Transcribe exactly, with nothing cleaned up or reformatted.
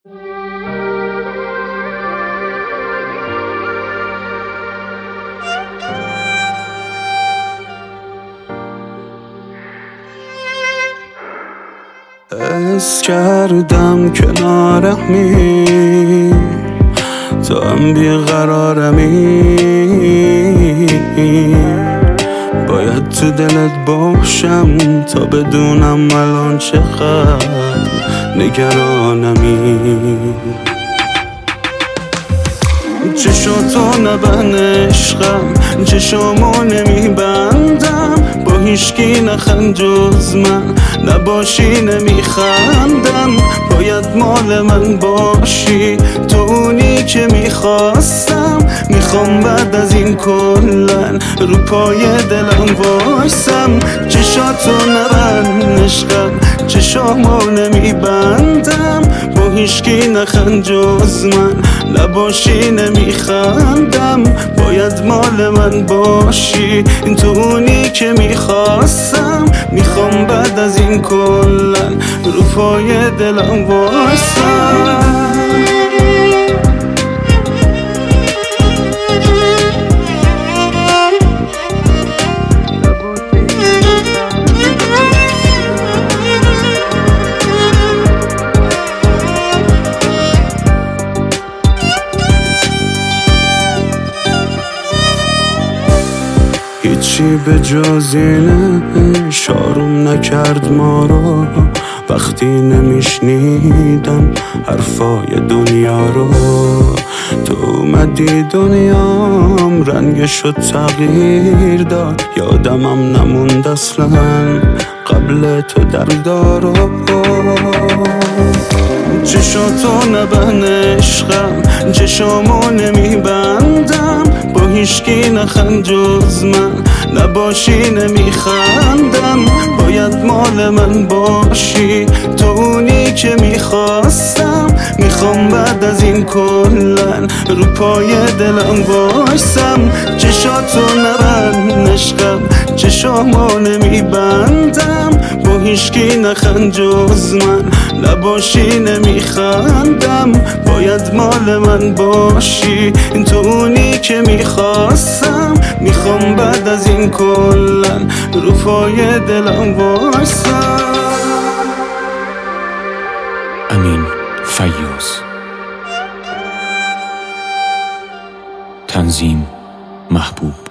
حس کردم کنارمی، تو هم بیقرارمی، باید تو دلت باشم تا بدونم الان چقدر نگرانمی. چشاتو نبند عشقم، چشامو نمیبندم، با هیچکی نخند جز من، نباشی نمیخندم. باید مال من باشی، تو اونی که میخواستم، میخوام بعد از این کلن رو پای دلم وایسم. چشاتو نبند عشقم، چشامو نمیبندم، با هیچکی نخند جز من، نباشی نمیخندم. باید مال من باشی، تو اونی که میخواستم، میخوام بعد از این کلن رو پای دلم وایسم. هیچی به جز اینه شاروم نکرد ما رو، وقتی نمیشنیدم حرفای دنیا رو. تو اومدی دنیام رنگشو تغییر داد، یادمم نموند اصلا قبل تو دلدارو. چشاتو نبند عشقم، چشامو نمیبندم، با هیچکی نخند جز من، نباشی نمیخندم. باید مال من باشی، تو اونی که میخواستم، میخوام بعد از این کلن رو پای دلم وایسم. چشاتو نبند عشقم، چشامو نمیبندم، با هیچکی نخند جز من، نباشی نمیخندم. باید مال من باشی، تو اونی که میخواستم، میخوام بعد از این کلن رو پای دلم وایسم. امین فیاض. تنظیم محبوب.